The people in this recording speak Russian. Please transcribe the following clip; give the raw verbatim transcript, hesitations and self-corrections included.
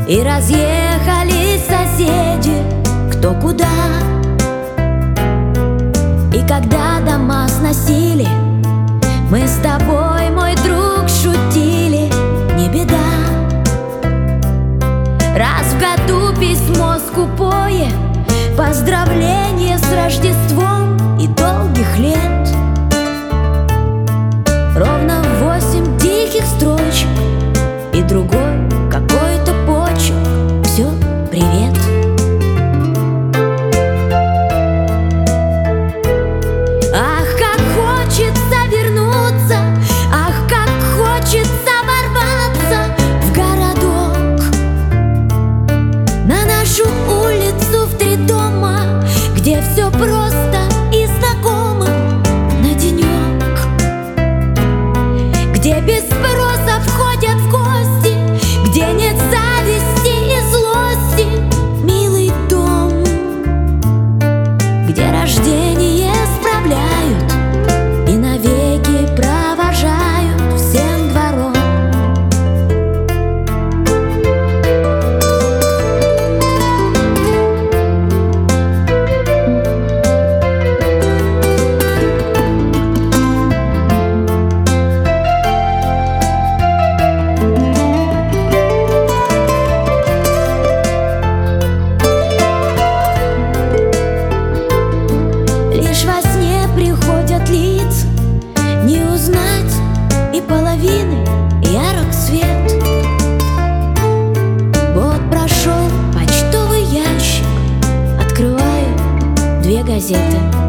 И разъехались соседи кто куда. И когда дома сносили, мы с тобой, мой друг, шутили: не беда. Раз в году письмо скупое, поздравление с Рождеством и долгих лет. Ровно восемь тихих строчек и другой какой-то почерк. Все, привет. Ах, как хочется вернуться, ах, как хочется ворваться в городок, на нашу улицу в три дома, где все просто и знакомо на денек, где без спроса входят в гости, где нет зависти и злости. Милый дом, где рождение справляют и навеки провожают всем двором. Лишь во сне приходят лица, не узнать и половины ярок свет. Вот прошел почтовый ящик, открываю две газеты.